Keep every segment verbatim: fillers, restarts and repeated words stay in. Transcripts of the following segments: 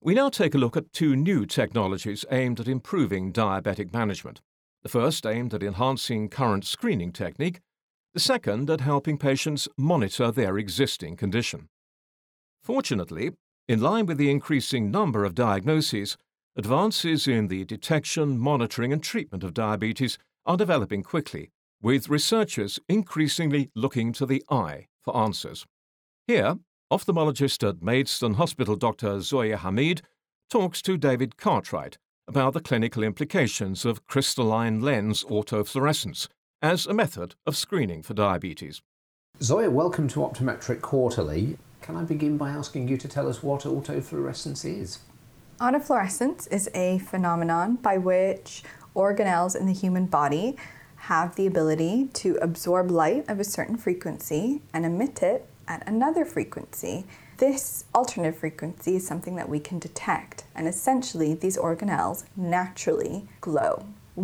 We now take a look at two new technologies aimed at improving diabetic management. The first aimed at enhancing current screening technique, the second at helping patients monitor their existing condition. Fortunately, in line with the increasing number of diagnoses, advances in the detection, monitoring and treatment of diabetes are developing quickly, with researchers increasingly looking to the eye for answers. Here, ophthalmologist at Maidstone Hospital Doctor Zoya Hamid talks to David Cartwright about the clinical implications of crystalline lens autofluorescence as a method of screening for diabetes. Zoya, welcome to Optometric Quarterly. Can I begin by asking you to tell us what autofluorescence is? Autofluorescence is a phenomenon by which organelles in the human body have the ability to absorb light of a certain frequency and emit it at another frequency. This alternate frequency is something that we can detect, and essentially these organelles naturally glow.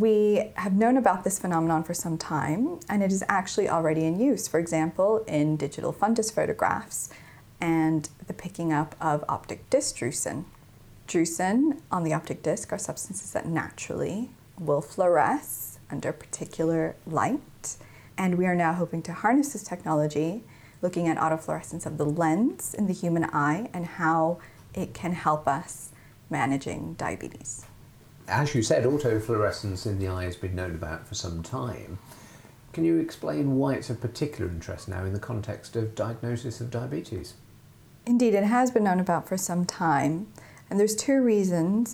We have known about this phenomenon for some time, and it is actually already in use, for example, in digital fundus photographs and the picking up of optic disc drusen. Drusen on the optic disc are substances that naturally will fluoresce under particular light, and we are now hoping to harness this technology, looking at autofluorescence of the lens in the human eye and how it can help us managing diabetes. As you said, autofluorescence in the eye has been known about for some time. Can you explain why it's of particular interest now in the context of diagnosis of diabetes? Indeed, it has been known about for some time, and there's two reasons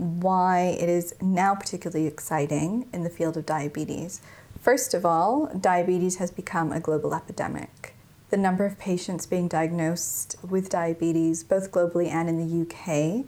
why it is now particularly exciting in the field of diabetes. First of all, diabetes has become a global epidemic. The number of patients being diagnosed with diabetes, both globally and in the U K,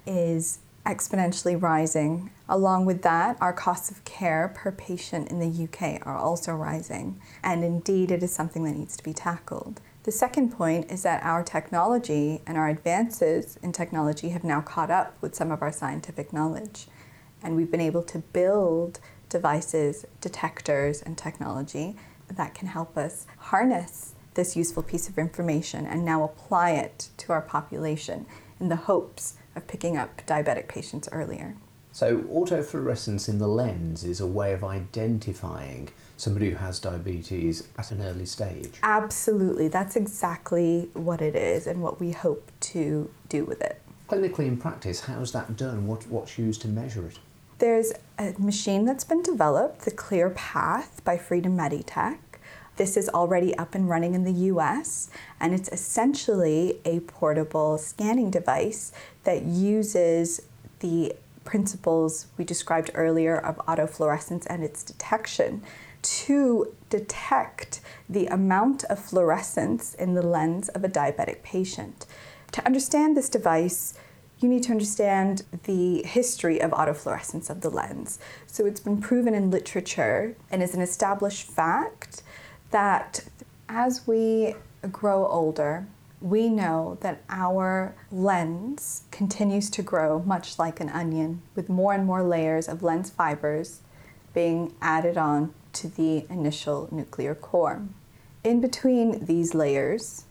is exponentially rising. Along with that, our costs of care per patient in the U K are also rising, and indeed it is something that needs to be tackled. The second point is that our technology and our advances in technology have now caught up with some of our scientific knowledge, and we've been able to build devices, detectors, and technology that can help us harness this useful piece of information and now apply it to our population in the hopes of picking up diabetic patients earlier. So autofluorescence in the lens is a way of identifying somebody who has diabetes at an early stage? Absolutely, that's exactly what it is and what we hope to do with it. Clinically in practice, how's that done? What, what's used to measure it? There's a machine that's been developed, the ClearPath by Freedom Meditech. This is already up and running in the U S, and it's essentially a portable scanning device that uses the principles we described earlier of autofluorescence and its detection to detect the amount of fluorescence in the lens of a diabetic patient. To understand this device, you need to understand the history of autofluorescence of the lens. So it's been proven in literature and is an established fact that as we grow older, we know that our lens continues to grow much like an onion, with more and more layers of lens fibers being added on to the initial nuclear core. In between these layers,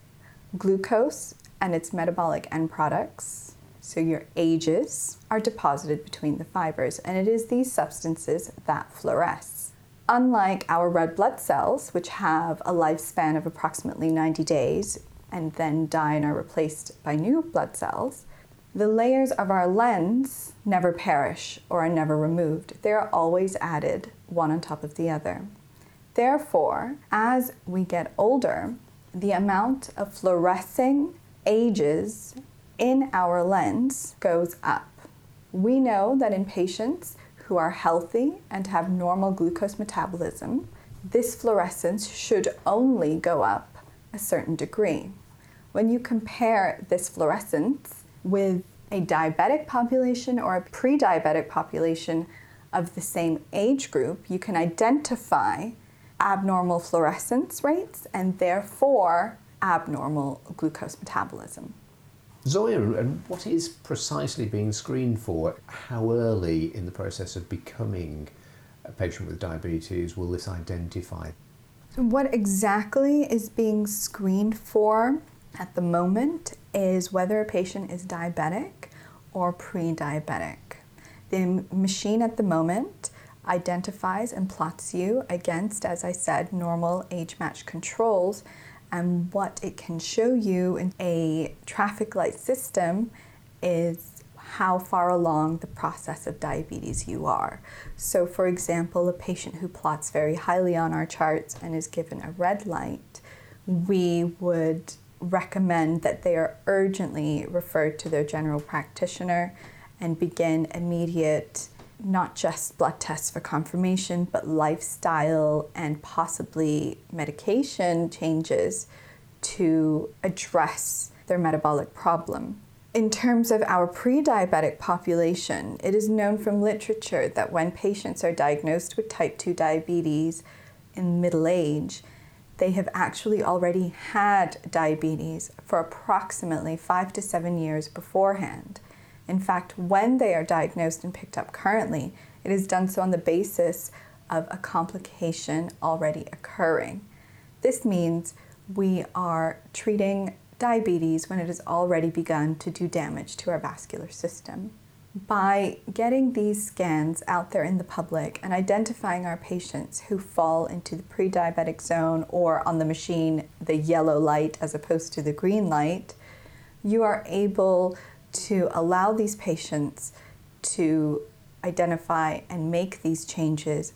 glucose and its metabolic end products, so your ages, are deposited between the fibers, and it is these substances that fluoresce. Unlike our red blood cells, which have a lifespan of approximately ninety days and then die and are replaced by new blood cells, the layers of our lens never perish or are never removed. They are always added one on top of the other. Therefore, as we get older, the amount of fluorescing ages in our lens goes up. We know that in patients who are healthy and have normal glucose metabolism, this fluorescence should only go up a certain degree. When you compare this fluorescence with a diabetic population or a pre-diabetic population of the same age group, you can identify abnormal fluorescence rates and therefore abnormal glucose metabolism. Zoya, and what is precisely being screened for? How early in the process of becoming a patient with diabetes will this identify? So what exactly is being screened for at the moment is whether a patient is diabetic or pre-diabetic. The machine at the moment identifies and plots you against, as I said, normal age-matched controls, and what it can show you in a traffic light system is how far along the process of diabetes you are. So for example, a patient who plots very highly on our charts and is given a red light, we would recommend that they are urgently referred to their general practitioner and begin immediate, not just blood tests for confirmation, but lifestyle and possibly medication changes to address their metabolic problem. In terms of our pre-diabetic population, it is known from literature that when patients are diagnosed with type two diabetes in middle age, they have actually already had diabetes for approximately five to seven years beforehand. In fact, when they are diagnosed and picked up currently, it is done so on the basis of a complication already occurring. This means we are treating diabetes when it has already begun to do damage to our vascular system. By getting these scans out there in the public and identifying our patients who fall into the pre-diabetic zone or on the machine, the yellow light as opposed to the green light, you are able to allow these patients to identify and make these changes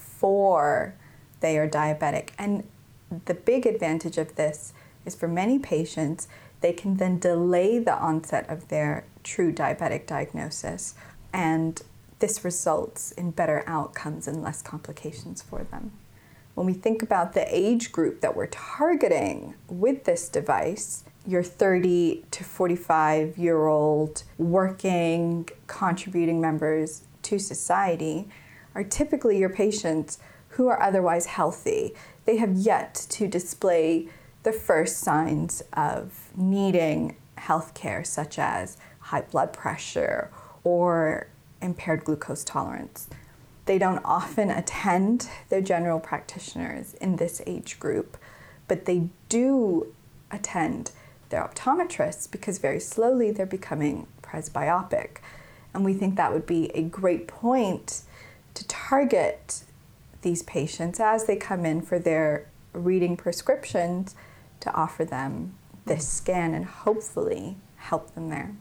before they are diabetic. And the big advantage of this is for many patients, they can then delay the onset of their true diabetic diagnosis, and this results in better outcomes and less complications for them. When we think about the age group that we're targeting with this device, your thirty to forty-five year old working, contributing members to society are typically your patients who are otherwise healthy. They have yet to display the first signs of needing health care, such as high blood pressure or impaired glucose tolerance. They don't often attend their general practitioners in this age group, but they do attend their optometrists because very slowly they're becoming presbyopic. And we think that would be a great point to target these patients as they come in for their reading prescriptions, to offer them this scan and hopefully help them there.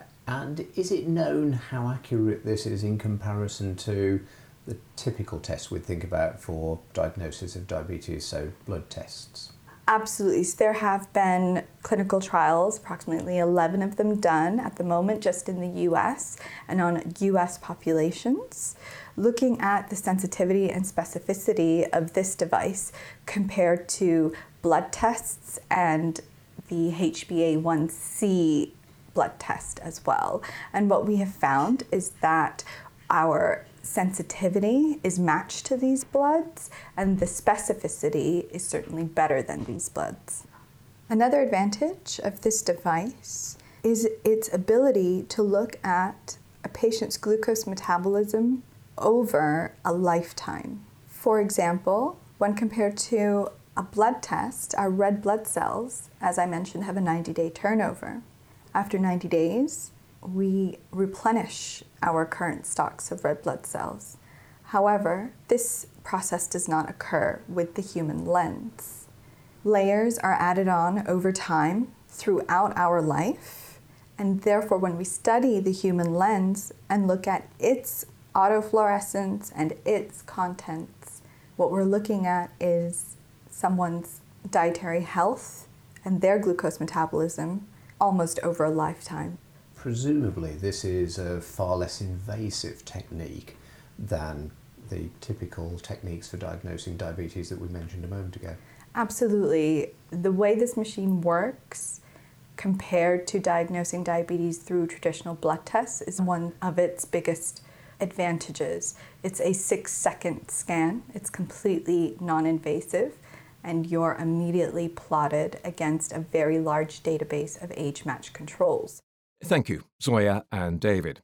And is it known how accurate this is in comparison to the typical tests we'd think about for diagnosis of diabetes, so blood tests? Absolutely. So there have been clinical trials, approximately eleven of them done at the moment just in the U S and on U S populations, looking at the sensitivity and specificity of this device compared to blood tests and the H b A one C blood test as well. And what we have found is that our sensitivity is matched to these bloods, and the specificity is certainly better than these bloods. Another advantage of this device is its ability to look at a patient's glucose metabolism over a lifetime. For example, when compared to a blood test, our red blood cells, as I mentioned, have a ninety day turnover. After ninety days, we replenish our current stocks of red blood cells. However, this process does not occur with the human lens. Layers are added on over time throughout our life, and therefore when we study the human lens and look at its autofluorescence and its contents, what we're looking at is someone's dietary health and their glucose metabolism almost over a lifetime. Presumably this is a far less invasive technique than the typical techniques for diagnosing diabetes that we mentioned a moment ago. Absolutely. The way this machine works compared to diagnosing diabetes through traditional blood tests is one of its biggest advantages. It's a six second scan. It's completely non-invasive, and you're immediately plotted against a very large database of age-matched controls. Thank you, Zoya and David.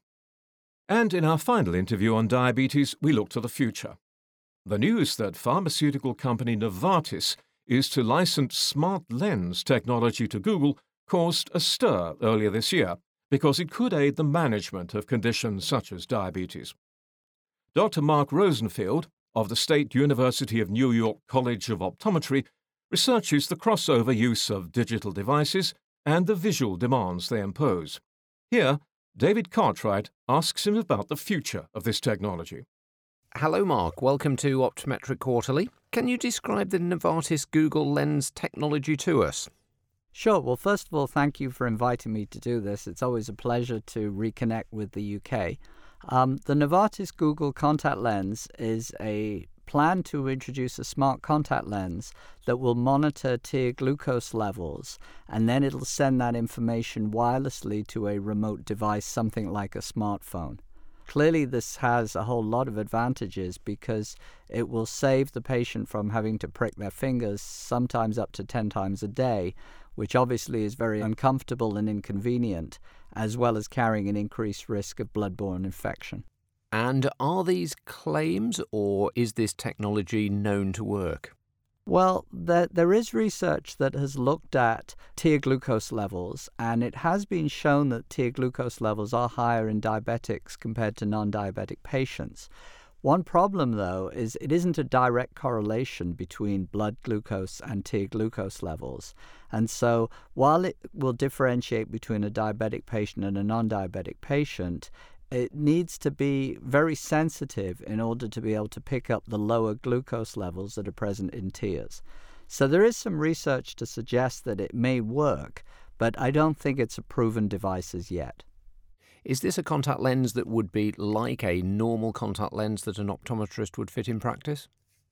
And in our final interview on diabetes, we look to the future. The news that pharmaceutical company Novartis is to license smart lens technology to Google caused a stir earlier this year because it could aid the management of conditions such as diabetes. Doctor Mark Rosenfield of the State University of New York College of Optometry researches the crossover use of digital devices and the visual demands they impose. Here, David Cartwright asks him about the future of this technology. Hello, Mark. Welcome to Optometric Quarterly. Can you describe the Novartis Google Lens technology to us? Sure. Well, first of all, thank you for inviting me to do this. It's always a pleasure to reconnect with the U K. Um, the Novartis Google Contact Lens is a plan to introduce a smart contact lens that will monitor tear glucose levels, and then it'll send that information wirelessly to a remote device, something like a smartphone. Clearly, this has a whole lot of advantages because it will save the patient from having to prick their fingers sometimes up to ten times a day, which obviously is very uncomfortable and inconvenient, as well as carrying an increased risk of blood-borne infection. And are these claims, or is this technology known to work? Well, there, there is research that has looked at tear glucose levels, and it has been shown that tear glucose levels are higher in diabetics compared to non-diabetic patients. One problem, though, is it isn't a direct correlation between blood glucose and tear glucose levels. And so while it will differentiate between a diabetic patient and a non-diabetic patient, it needs to be very sensitive in order to be able to pick up the lower glucose levels that are present in tears. So there is some research to suggest that it may work, but I don't think it's a proven device as yet. Is this a contact lens that would be like a normal contact lens that an optometrist would fit in practice?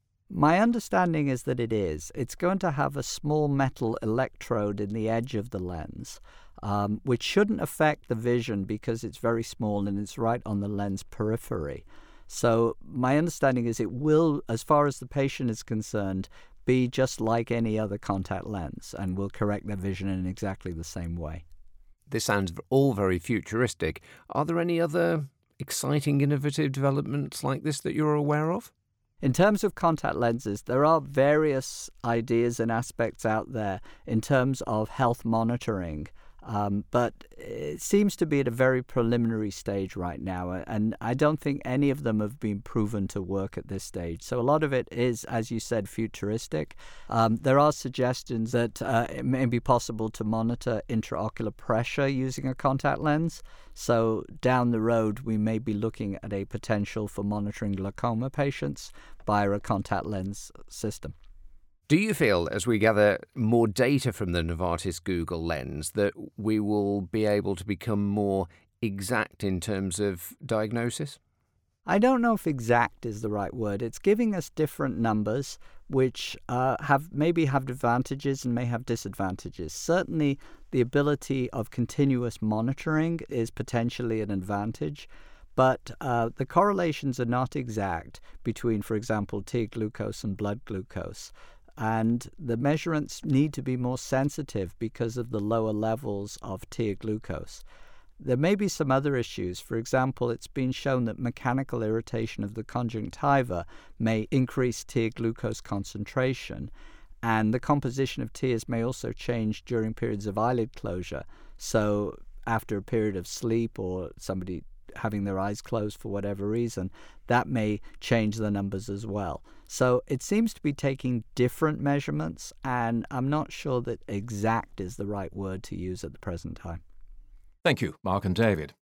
My understanding is that it is. It's going to have a small metal electrode in the edge of the lens, um, which shouldn't affect the vision because it's very small and it's right on the lens periphery. So my understanding is it will, as far as the patient is concerned, be just like any other contact lens and will correct their vision in exactly the same way. This sounds all very futuristic. Are there any other exciting, innovative developments like this that you're aware of? In terms of contact lenses, there are various ideas and aspects out there in terms of health monitoring, um, but it seems to be at a very preliminary stage right now, and I don't think any of them have been proven to work at this stage. So a lot of it is, as you said, futuristic. Um, there are suggestions that uh, it may be possible to monitor intraocular pressure using a contact lens. So down the road, we may be looking at a potential for monitoring glaucoma patients via a contact lens system. Do you feel, as we gather more data from the Novartis Google Lens, that we will be able to become more exact in terms of diagnosis? I don't know if exact is the right word. It's giving us different numbers, which uh, have maybe have advantages and may have disadvantages. Certainly, the ability of continuous monitoring is potentially an advantage, but uh, the correlations are not exact between, for example, tear glucose and blood glucose. And the measurements need to be more sensitive because of the lower levels of tear glucose. There may be some other issues. For example, it's been shown that mechanical irritation of the conjunctiva may increase tear glucose concentration, and the composition of tears may also change during periods of eyelid closure. So after a period of sleep or somebody having their eyes closed for whatever reason, that may change the numbers as well. So it seems to be taking different measurements, and I'm not sure that exact is the right word to use at the present time. Thank you, Mark and David.